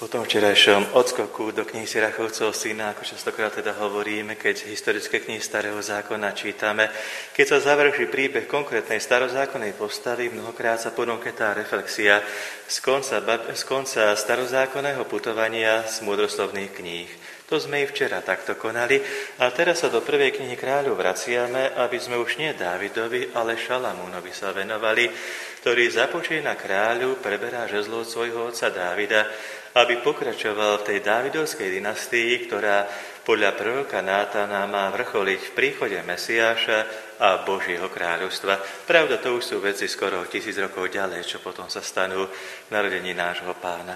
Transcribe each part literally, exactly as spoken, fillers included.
Po tom včerajšom odskoku do knihy Sirachovcov syna, ako častokrát teda hovoríme, keď historické knihy Starého zákona čítame, keď sa završí príbeh konkrétnej starozákonnej postavy, mnohokrát sa ponúka tá reflexia z konca, z konca starozákonného putovania z múdroslovných kníh. To sme i včera takto konali a teraz sa do prvej knihy Kráľov vraciame, aby sme už nie Dávidovi, ale Šalamúnovi sa venovali, ktorý započína kráľu, preberá žezlo od svojho otca Dávida, aby pokračoval v tej dávidovskej dynastii, ktorá podľa proroka Nátana má vrcholiť v príchode Mesiáša a Božieho kráľovstva. Pravda, to už sú veci skoro tisíc rokov ďalej, čo potom sa stanú v narodení nášho pána.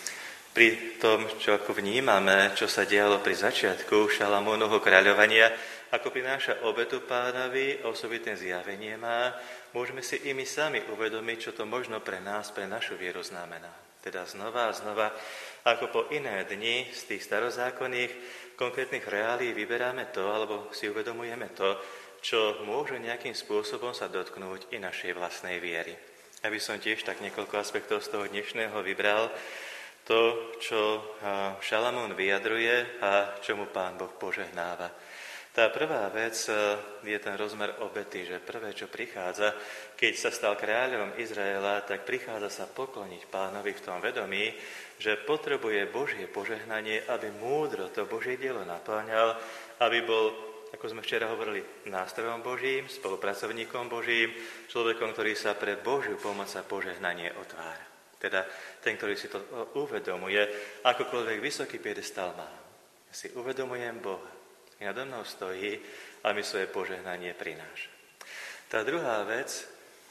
Pri tom, čo ako vnímame, čo sa dialo pri začiatku Šalamúnovho kráľovania, ako prináša obetu pánovi, osobitné zjavenie má, môžeme si i my sami uvedomiť, čo to možno pre nás, pre našu vieru znamená. Teda znova a znova, ako po iné dni z tých starozákonných konkrétnych reálií vyberáme to, alebo si uvedomujeme to, čo môže nejakým spôsobom sa dotknúť i našej vlastnej viery. Aby som tiež tak niekoľko aspektov z toho dnešného vybral, to, čo Šalamún vyjadruje a čomu Pán Boh požehnáva. Tá prvá vec je ten rozmer obety, že prvé, čo prichádza, keď sa stal kráľom Izraela, tak prichádza sa pokloniť Pánovi v tom vedomí, že potrebuje Božie požehnanie, aby múdro to Božie dielo naplňal, aby bol, ako sme včera hovorili, nástrojom Božím, spolupracovníkom Božím, človekom, ktorý sa pre Božiu pomoc a požehnanie otvára. Teda ten, ktorý si to uvedomuje, akokoľvek vysoký piedestal má. Ja si uvedomujem Boha. I nado mnou stojí a mi svoje požehnanie prináša. Tá druhá vec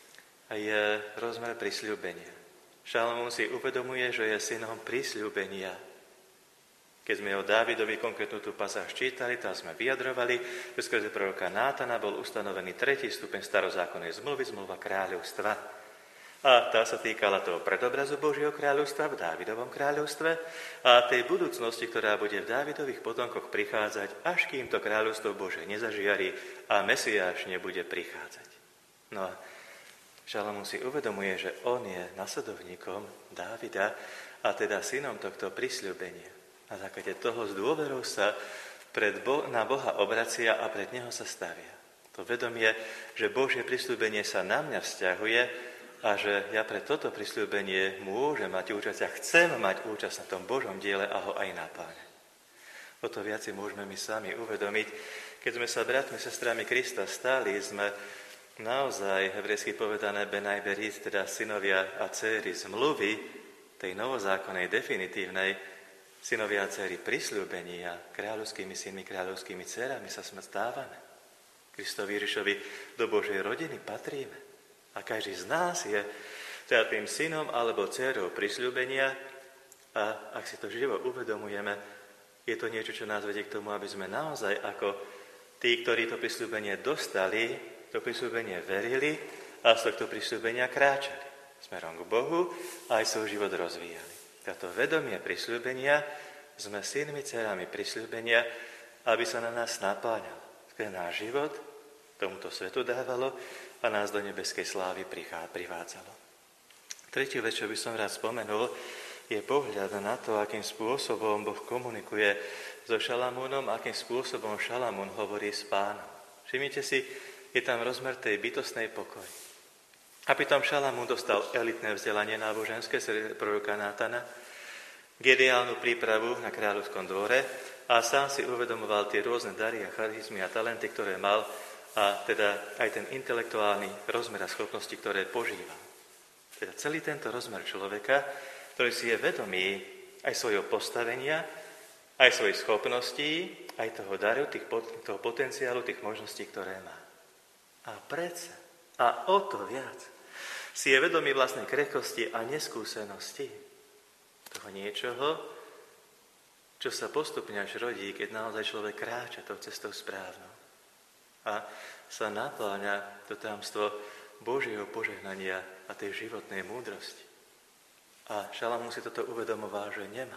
je rozmer prisľúbenia. Šalamún si uvedomuje, že je synom prisľúbenia. Keď sme o Dávidovi konkrétnu tú pasáž čítali, tam sme vyjadrovali, že skrze proroka Nátana bol ustanovený tretí stupeň starozákonnej zmluvy, zmluva kráľovstva. A tá sa týkala toho predobrazu Božieho kráľovstva v Dávidovom kráľovstve a tej budúcnosti, ktorá bude v Dávidových potomkoch prichádzať, až kým to kráľovstvo Božie nezažiari a Mesiáš nebude prichádzať. No a Šalamún si uvedomuje, že on je nasledovníkom Dávida a teda synom tohto prisľúbenia. Na základe toho s dôverou sa pred Bo- na Boha obracia a pred Neho sa stavia. To vedomie, že Božie prisľúbenie sa na mňa vzťahuje, a že ja pre toto prisľúbenie môžem mať účasť a chcem mať účasť na tom Božom diele a ho aj napáňať. O to viac si môžeme my sami uvedomiť, keď sme sa bratmi, sestrami Krista stali, sme naozaj, hebrejsky povedané, benaj berit, teda synovia a dcéry zmluvy, tej novozákonnej, definitívnej, synovia a dcéry prisľúbenia, kráľovskými synmi, kráľovskými dcérami sa sme stávame. Kristovi Ježišovi do Božej rodiny patríme. A každý z nás je teda tým synom alebo dcérou prisľúbenia a ak si to živo uvedomujeme, je to niečo, čo nás vedie k tomu, aby sme naozaj ako tí, ktorí to prisľúbenie dostali, to prisľúbenie verili a z tohto prisľúbenia kráčali smerom k Bohu a aj svoj život rozvíjali. Táto vedomie prisľúbenia, sme synmi, dcérami prisľúbenia, aby sa na nás napáňal. Keď náš život tomuto svetu dávalo a nás do nebeskej slávy privádzalo. Tretiu vec, čo by som rád spomenul, je pohľad na to, akým spôsobom Boh komunikuje so Šalamúnom, akým spôsobom Šalamún hovorí s Pánom. Všimnite si, je tam rozmer tej bytostnej pokory. A pritom Šalamún dostal elitné vzdelanie náboženské z proroka Nátana, geniálnu prípravu na kráľovskom dvore a sám si uvedomoval tie rôzne dary a charizmy a talenty, ktoré mal, a teda aj ten intelektuálny rozmer a schopnosti, ktoré požíva. Teda celý tento rozmer človeka, ktorý si je vedomý aj svojho postavenia, aj svojich schopností, aj toho daru, tých, toho potenciálu, tých možností, ktoré má. A predsa, a o to viac, si je vedomý vlastnej krehkosti a neskúsenosti toho niečoho, čo sa postupne až rodí, keď naozaj človek kráča tou cestou správnou. A sa napláňa to tajomstvo Božieho požehnania a tej životnej múdrosti. A Šalamún si toto uvedomoval, že nemá.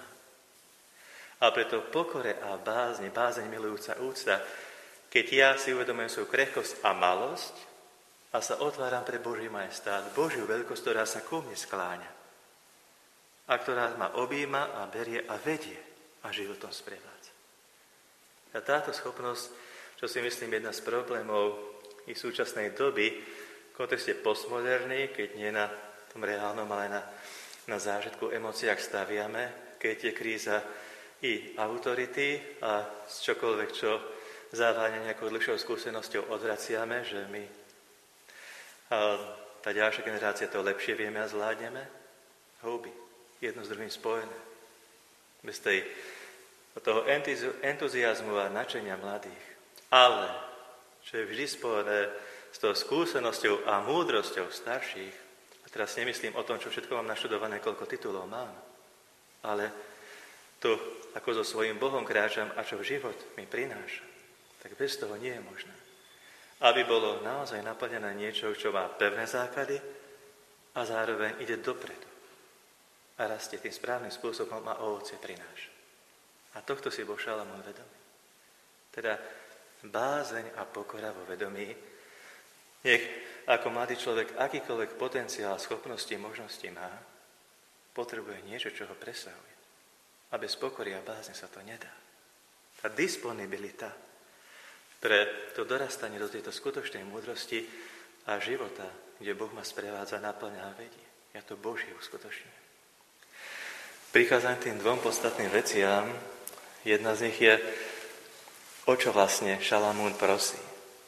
A preto pokore a bázne, bázeň milujúca úcta, keď ja si uvedomujem svoju krehkosť a malosť a sa otváram pre Boží majestát, Božiu veľkosť, ktorá sa ku mne skláňa. a ktorá ma objíma a berie a vedie a životom sprevádza. A táto schopnosť, čo si myslím jedna z problémov i súčasnej doby, v kontexte postmoderny, keď nie na tom reálnom, ale na, na zážitku, emóciách staviame, keď je kríza i autority a z čokoľvek, čo záváňa nejakou dlhšou skúsenosťou odvraciame, že my a tá ďalšia generácia to lepšie vieme a zvládneme, houby, jedno s druhým spojené. Bez tej, toho entuziazmu a nadšenia mladých. Ale, čo je vždy spojené s tou skúsenosťou a múdrosťou starších, a teraz nemyslím o tom, čo všetko mám naštudované, koľko titulov mám, ale to, ako so svojím Bohom kráčam a čo v život mi prináša, tak bez toho nie je možné. Aby bolo naozaj naplnené niečo, čo má pevné základy a zároveň ide dopredu. A rastie tým správnym spôsobom a ovocie prináša. A tohto si bol Šalamún vedomý. Teda bázeň a pokora vo vedomí. Nech ako mladý človek akýkoľvek potenciál, schopnosti, možnosti má, potrebuje niečo, čo ho presahuje. A bez pokory a bázne sa to nedá. Tá disponibilita pre to dorastanie do tejto skutočnej múdrosti a života, kde Boh ma sprevádza, naplňa a vedie. Ja to Božie uskutočňujem. Prichádzam k tým dvom podstatným veciam. Jedna z nich je, o čo vlastne Šalamún prosí.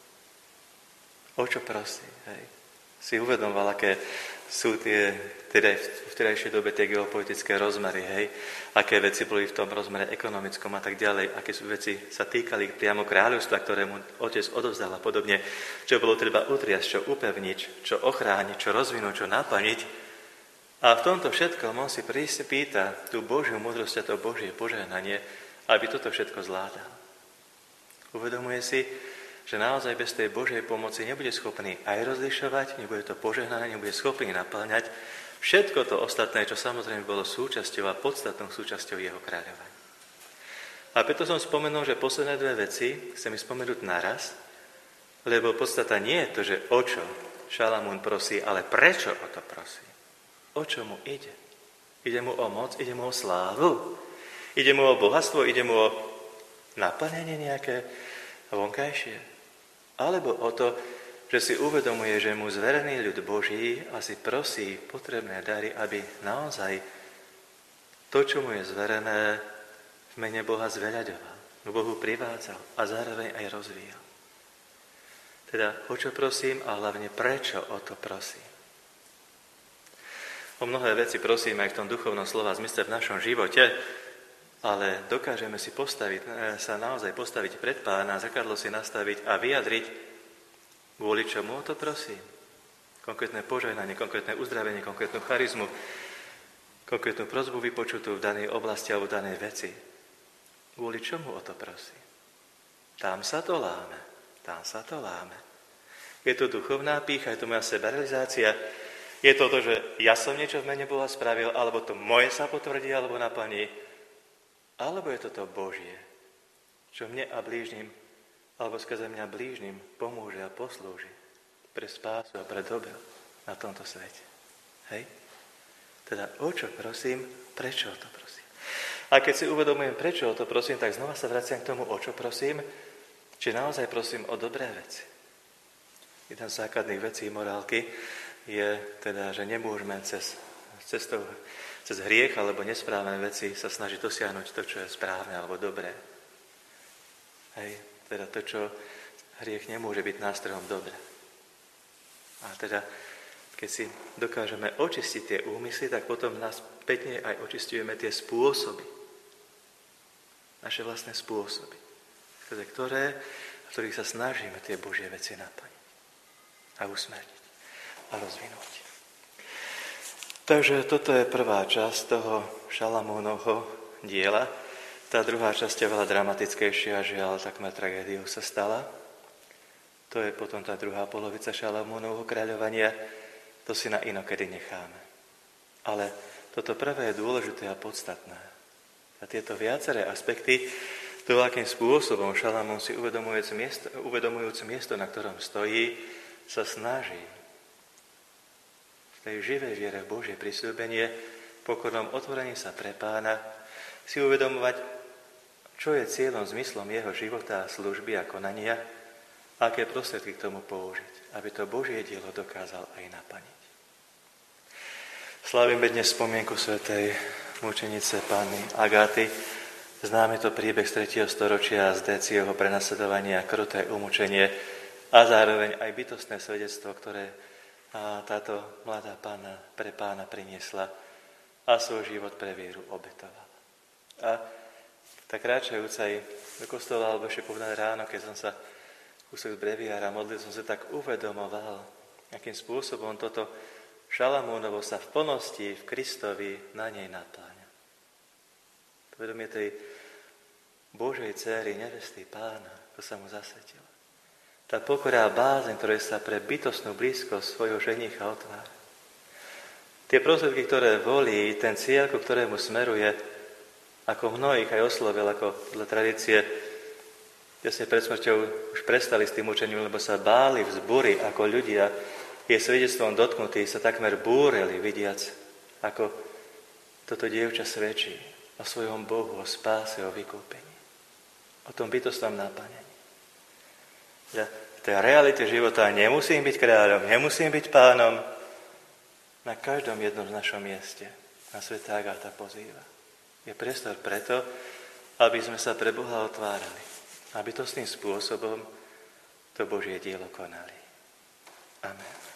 O čo prosí? Hej. Si uvedomoval, aké sú tie, teda v vtedajšej dobe tie geopolitické rozmery, hej, aké veci boli v tom rozmere ekonomickom a tak ďalej, aké sú veci sa týkali priamo kráľovstva, ktorému otec odovzdal a podobne, čo bolo treba utriasť, čo upevniť, čo ochrániť, čo rozvinúť, čo naplniť. A v tomto všetkom on si pýta tú Božiu múdrosť a to Božie požehnanie, aby toto všetko zvládal. Uvedomuje si, že naozaj bez tej Božej pomoci nebude schopný aj rozlišovať, nebude to požehnanie, nebude schopný naplňať všetko to ostatné, čo samozrejme bolo súčasťou a podstatnou súčasťou jeho kráľovania. A preto som spomenul, že posledné dve veci chcem spomenúť naraz, lebo podstata nie je to, že o čo Šalamún prosí, ale prečo o to prosí. O čo mu ide? Ide mu o moc, ide mu o slávu, ide mu o bohatstvo, ide mu o naplnenie nejaké vonkajšie. Alebo o to, že si uvedomuje, že mu zverený ľud Boží a si prosí potrebné dary, aby naozaj to, čo mu je zverené, v mene Boha zveľaďoval, k Bohu privádzal a zároveň aj rozvíjal. Teda o čo prosím a hlavne prečo o to prosím. O mnohé veci prosím aj v tom duchovnom slova zmysle v našom živote, ale dokážeme si postaviť, sa naozaj postaviť pred Pána, zrkadlo si nastaviť a vyjadriť, kvôli čomu o to prosím. Konkrétne požehnanie, konkrétne uzdravenie, konkrétnu charizmu, konkrétnu prosbu vypočutú v danej oblasti alebo v danej veci. Kvôli čomu o to prosím? Tam sa to láme, tam sa to láme. Je to duchovná pýcha, je to moja sebarealizácia, je to to, že ja som niečo v mene Boha spravil, alebo to moje sa potvrdí, alebo naplní, alebo je to to Božie, čo mne a blížnym, alebo skrze mňa blížnym pomôže a poslúži pre spásu a pre dobro na tomto svete. Hej? Teda o čo prosím, prečo o to prosím. A keď si uvedomujem, prečo o to prosím, tak znova sa vraciam k tomu, o čo prosím, či naozaj prosím o dobré veci. Jedna z základných vecí morálky je teda, že nemôžeme cez, cestou cez hriech alebo nesprávne veci sa snaží dosiahnuť to, čo je správne alebo dobré. Hej, teda to, čo hriech nemôže byť nástrojom dobre. A teda, keď si dokážeme očistiť tie úmysly, tak potom nás pätne aj očistujeme tie spôsoby. Naše vlastné spôsoby, ktoré, v ktorých sa snažíme tie Božie veci naplniť a usmerniť a rozvinúť. Takže toto je prvá časť toho Šalamúnovho diela. Tá druhá časť je veľa dramatickejšia, žiaľ, takmer tragédiou sa stala. To je potom tá druhá polovica Šalamúnovho kráľovania. To si na inokedy necháme. Ale toto prvé je dôležité a podstatné. A tieto viaceré aspekty, to, akým spôsobom Šalamún si uvedomujúc miesto, uvedomujúc miesto, na ktorom stojí, sa snaží v tej živej viere v Božie prisľúbenie pokornom otvorení sa pre Pána, si uvedomovať, čo je cieľom, zmyslom jeho života a služby a konania, a aké prostriedky k tomu použiť, aby to Božie dielo dokázal aj naplniť. Slávime dnes spomienku svätej mučenice Panny Agaty. Známe to príbeh z tretieho storočia z Déciovho prenasledovania, kruté umúčenie a zároveň aj bytostné svedectvo, ktoré táto mladá Panna pre Pána priniesla a svoj život pre vieru obetovala. A tak kráčajúc aj do kostola, alebo ešte povedané ráno, keď som sa kúsok z breviára modlil, som sa tak uvedomoval, akým spôsobom toto Šalamúnovo sa v plnosti v Kristovi na nej napláňa. Vedomie tej Božej dcéry, nevesty Pána, ako sa mu zasvetila. Tá pokora a bázeň, ktoré sa pre bytostnú blízkosť svojho ženicha otvára. Tie prostriedky, ktoré volí, ten cieľ, ku ktorému smeruje, ako mnohých aj oslovil, ako podľa tradície, tesne pred smrťou už prestali s tým učením, lebo sa báli vzbúry, ako ľudia, je svedectvom dotknutí, sa takmer búreli, vidiac, ako toto dievča svedčí o svojom Bohu, o spáse, o vykúpení, o tom bytostnom naplnení. Ja v tej realite života nemusím byť kráľom, nemusím byť pánom. Na každom jednom z našom mieste na svätá Agáta pozýva. Je priestor preto, aby sme sa pre Boha otvárali, aby to s tým spôsobom to Božie dielo konali. Amen.